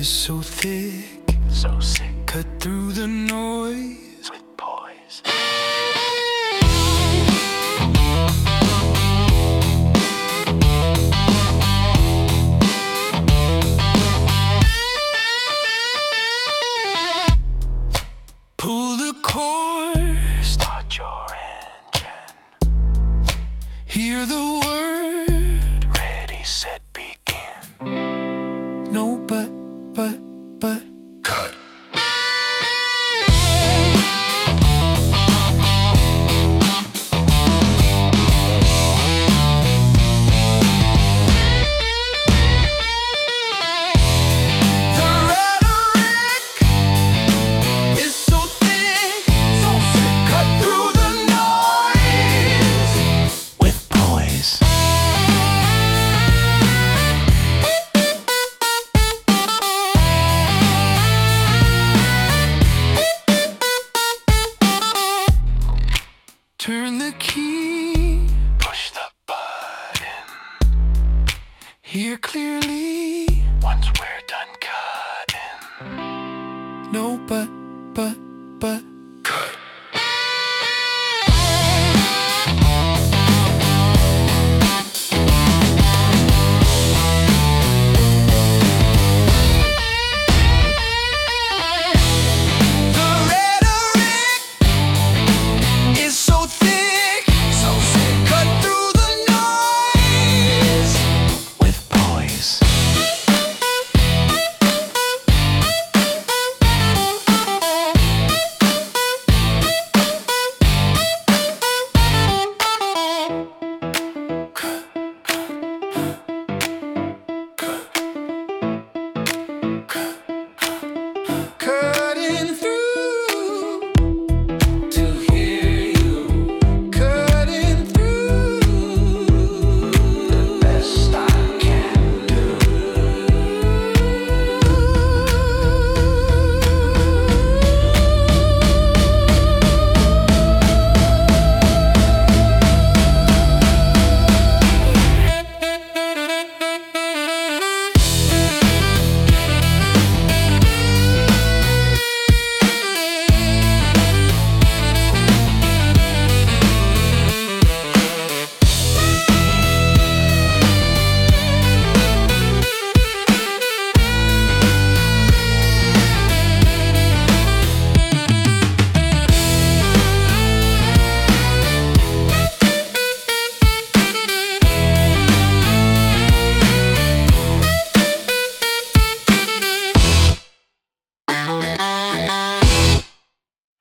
is so thick, so sick cut through the noise with poise. Pull the cord, Start your engine. hear the word. Ready, set, begin. No, but Cut. the rhetoric is so thick, cut through the noise. With poise. Turn the key, Push the button. hear clearly. Once we're